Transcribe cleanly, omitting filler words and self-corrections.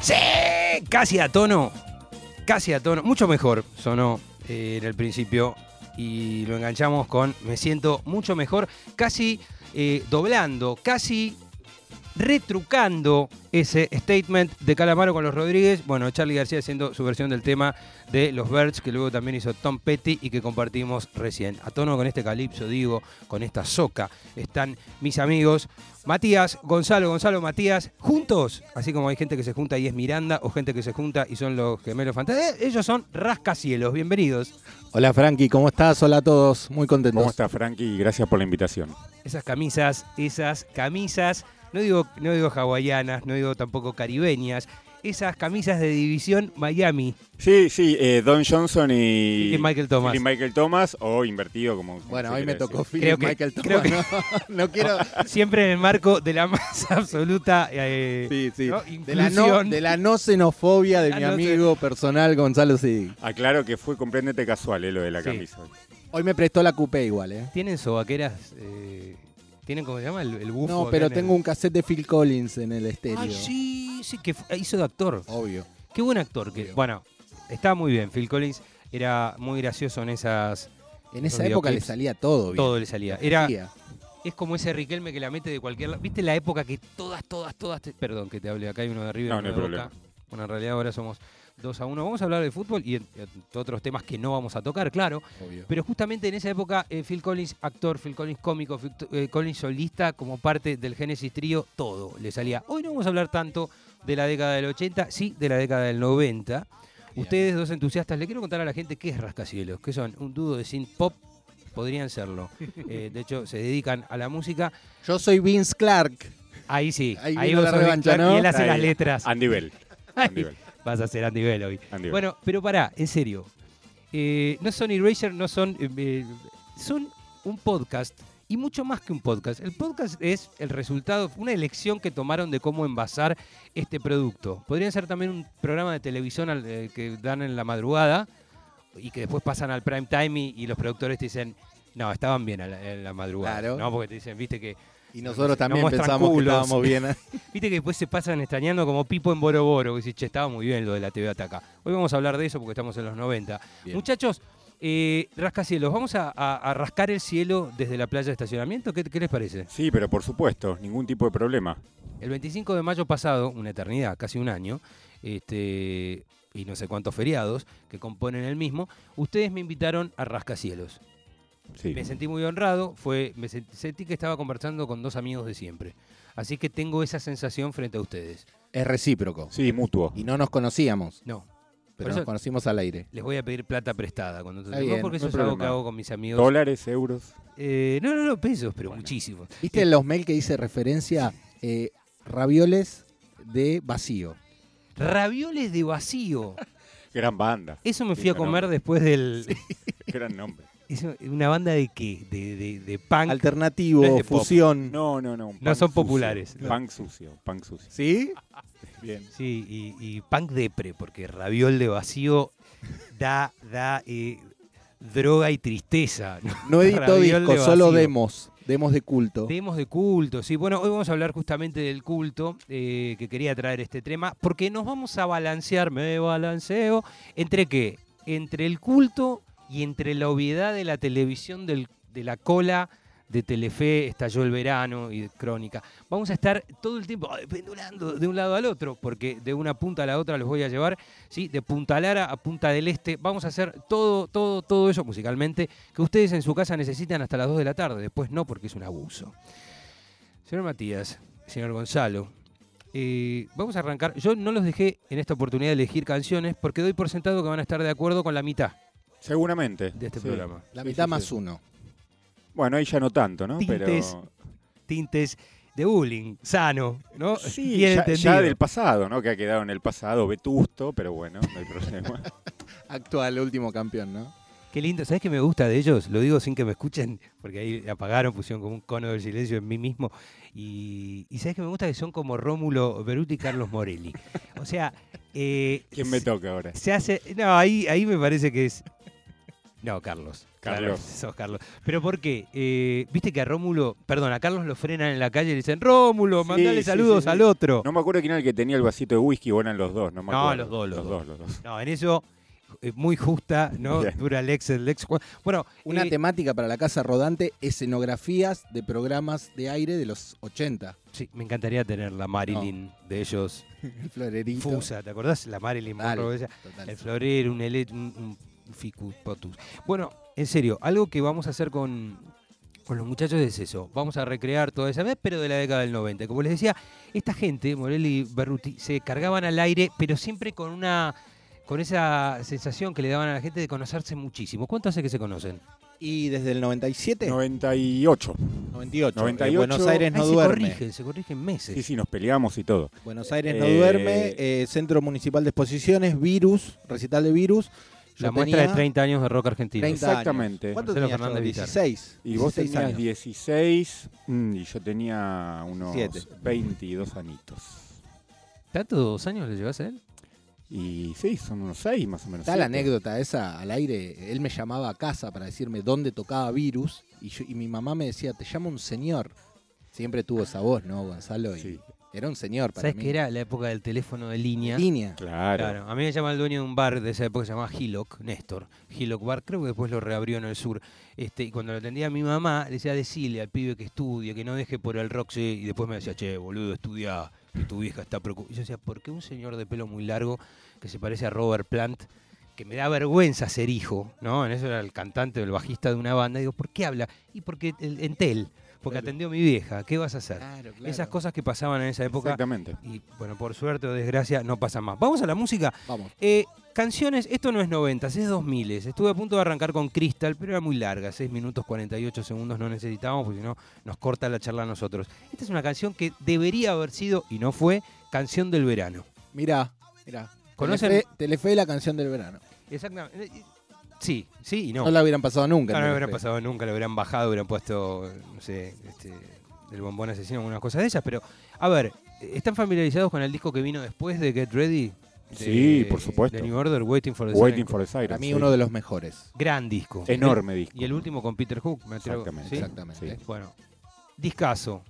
¡Sí! Casi a tono, mucho mejor sonó en el principio y lo enganchamos con Me siento mucho mejor, casi doblando, casi retrucando ese statement de Calamaro con los Rodríguez. Bueno, Charly García haciendo su versión del tema de los Birds, que luego también hizo Tom Petty y que compartimos recién. A tono con este calipso, digo, con esta soca, están mis amigos Matías, Gonzalo, Matías, juntos. Así como hay gente que se junta y es Miranda, o gente que se junta y son los gemelos fantásticos. Ellos son Rascacielos, bienvenidos. Hola Frankie, ¿cómo estás? Hola a todos, muy contentos. ¿Cómo estás, Frankie? Gracias por la invitación. Esas camisas, no digo hawaianas, no digo tampoco caribeñas, esas camisas de división Miami. Sí, Don Johnson y Michael Thomas. Philip Michael Thomas, o invertido como bueno, hoy me tocó Philip Michael Thomas. No quiero... Siempre en el marco de la más absoluta sí. ¿no? Inclusión. De la no xenofobia de mi amigo personal Gonzalo Sig. Aclaro que fue completamente casual lo de la camisa. Hoy me prestó la coupé igual. ¿Tienen sobaqueras? ¿Tienen cómo se llama? El bufo. No, pero tengo un cassette de Phil Collins en el estéreo. Ah, sí, que hizo de actor. Obvio. Qué buen actor. Bueno, estaba muy bien. Phil Collins era muy gracioso en esas... En esa época le salía todo bien. Todo le salía. Es como ese Riquelme que la mete de cualquier lado. ¿Viste la época que todas perdón que te hable, acá hay uno de arriba y uno de problema. Boca? Bueno, en realidad ahora somos 2-1. Vamos a hablar de fútbol y otros temas que no vamos a tocar, claro. Obvio. Pero justamente en esa época, Phil Collins actor, Phil Collins cómico, Phil Collins solista, como parte del Genesis Trío, todo le salía. Hoy no vamos a hablar tanto de la década del 80, sí de la década del 90. Bien. Ustedes, dos entusiastas, le quiero contar a la gente qué es Rascacielos, que son un dúo de synth pop, podrían serlo. De hecho, se dedican a la música. Yo soy Vince Clark. Ahí sí, ahí vos la revancha, ¿no? Y él hace las letras. Andy Bell. Vas a ser Andy Bell hoy. Andy Bell. Bueno, pero pará, en serio. No son Erasure, no son... son un podcast y mucho más que un podcast. El podcast es el resultado, una elección que tomaron de cómo envasar este producto. Podrían ser también un programa de televisión que dan en la madrugada y que después pasan al prime time y los productores te dicen, no, estaban bien en la madrugada. Claro. No, porque te dicen, viste que... Y nosotros también pensamos que estábamos bien. Viste que después se pasan extrañando como Pipo en Boro Boro. Que dice, che, estaba muy bien lo de la TV Ataca. Hoy vamos a hablar de eso porque estamos en los 90. Bien. Muchachos, rascacielos, vamos a rascar el cielo desde la playa de estacionamiento. ¿Qué les parece? Sí, pero por supuesto, ningún tipo de problema. El 25 de mayo pasado, una eternidad, casi un año, y no sé cuántos feriados que componen el mismo, ustedes me invitaron a Rascacielos. Sí. Me sentí muy honrado, sentí que estaba conversando con dos amigos de siempre. Así que tengo esa sensación frente a ustedes. Es recíproco. Sí, mutuo. Y no nos conocíamos. No. Pero nos conocimos al aire. Les voy a pedir plata prestada cuando bien, porque eso es algo que hago con mis amigos. ¿Dólares, euros? No, pesos, pero muchísimos. ¿Viste en los mails que dice referencia ravioles de vacío? Ravioles de vacío. Gran banda. Eso me fui a comer después del... Sí, gran nombre. ¿Es una banda de qué? ¿De punk? Alternativo, no es fusión. No. No son populares. Punk sucio. ¿Sí? Bien. Sí, y punk depre, porque raviol de vacío da droga y tristeza. No edito discos, solo demos de culto. Demos de culto, sí. Bueno, hoy vamos a hablar justamente del culto, que quería traer este tema, porque nos vamos a balancear, me balanceo, ¿entre qué? Entre el culto y entre la obviedad de la televisión de la cola de Telefe, estalló el verano y de Crónica. Vamos a estar todo el tiempo pendulando de un lado al otro, porque de una punta a la otra los voy a llevar, ¿sí? De Punta Lara a Punta del Este. Vamos a hacer todo eso musicalmente que ustedes en su casa necesitan hasta las 2 de la tarde. Después no, porque es un abuso. Señor Matías, señor Gonzalo, vamos a arrancar. Yo no los dejé en esta oportunidad de elegir canciones porque doy por sentado que van a estar de acuerdo con la mitad. Seguramente. De este programa. La mitad más uno. Bueno, ahí ya no tanto, ¿no? Tintes de bullying, sano, ¿no? Sí, ya del pasado, ¿no? Que ha quedado en el pasado, vetusto, pero bueno, no hay problema. Actual, último campeón, ¿no? Qué lindo. ¿Sabes qué me gusta de ellos? Lo digo sin que me escuchen, porque ahí apagaron, pusieron como un cono del silencio en mí mismo. Y ¿sabes qué me gusta? Que son como Rómulo Beruti y Carlos Morelli. O sea... ¿Quién me toca ahora? Se hace... No, ahí me parece que es... No, Carlos. Carlos. Claro, sos Carlos. ¿Pero por qué? Viste que a Rómulo, perdón, a Carlos lo frenan en la calle y le dicen, Rómulo, Sí, mandale sí, saludos sí, sí. al otro. No me acuerdo quién era el que tenía el vasito de whisky o eran los dos, no me No, acuerdo. los dos. Los dos. No, en eso, muy justa, ¿no? Bien. Dura el Lex. Bueno, Una temática para la Casa Rodante, escenografías de programas de aire de los 80. sí, me encantaría tener la Marilyn de ellos. El florerito. Fusa, ¿te acordás? La Marilyn Dale, Monroe, ella. total. El florero, un ficus potus. Bueno, en serio, algo que vamos a hacer con los muchachos es eso. Vamos a recrear toda esa vez, pero de la década del 90. Como les decía, esta gente, Morelli y Berruti, se cargaban al aire, pero siempre con esa sensación que le daban a la gente de conocerse muchísimo. ¿Cuánto hace que se conocen? Y desde el 97, 98. 98. 98. Buenos Aires no Ay, duerme. se corrigen meses. Sí, nos peleamos y todo. Buenos Aires no duerme. Centro Municipal de Exposiciones, Virus, recital de Virus. Yo La muestra de tenía 30 años de rock argentino. 30 años. Exactamente. ¿Cuánto Marcelo tenías Fernández yo? Vitar. 16. Y vos 16 tenías años. 16 y yo tenía unos 7. 22 añitos. ¿Tanto 2 años le llevas a él? Y sí, son unos 6 más o menos. Está la 7. anécdota esa al aire. Él me llamaba a casa para decirme dónde tocaba Virus y mi mamá me decía, te llama un señor. Siempre tuvo esa voz, ¿no, Gonzalo? Y Sí, era un señor para ¿Sabes mí. que era la época del teléfono de línea? Línea. claro. Claro, a mí me llama el dueño de un bar de esa época que se llamaba Hillock, Néstor. Hillock Bar, creo que después lo reabrió en el sur. Y cuando lo atendía a mi mamá, le decía, decile al pibe que estudie, que no deje por el rock, sí. Y después me decía, che, boludo, estudia, que tu vieja está preocupada. Y yo decía, ¿por qué un señor de pelo muy largo que se parece a Robert Plant, que me da vergüenza ser hijo, ¿no? En eso era el cantante o el bajista de una banda. Digo, ¿por qué habla? Y porque Entel, porque Claro. atendió a mi vieja. ¿Qué vas a hacer? Claro. Esas cosas que pasaban en esa época. Exactamente. Y bueno, por suerte o desgracia no pasan más. Vamos a la música. Vamos. Canciones, esto no es 90, es 2000. Estuve a punto de arrancar con Crystal, pero era muy larga, 6 minutos 48 segundos no necesitábamos, porque si no nos corta la charla a nosotros. Esta es una canción que debería haber sido, y no fue, canción del verano. Mirá. ¿Conocen? Telefe, la canción del verano. Exactamente. Sí y no. No la hubieran pasado nunca. No, en no Telefe. hubieran pasado nunca, lo hubieran bajado, hubieran puesto, no sé, el bombón asesino, algunas cosas de esas. Pero, a ver, ¿están familiarizados con el disco que vino después de Get Ready? Sí, por supuesto. De New Order, Waiting for the Waiting Siren. for the Siren. Para mí sí. uno de los mejores. Gran disco. Enorme disco. Y el último con Peter Hook, me atrevo. Exactamente. ¿Sí? Exactamente. Sí. Bueno, discazo.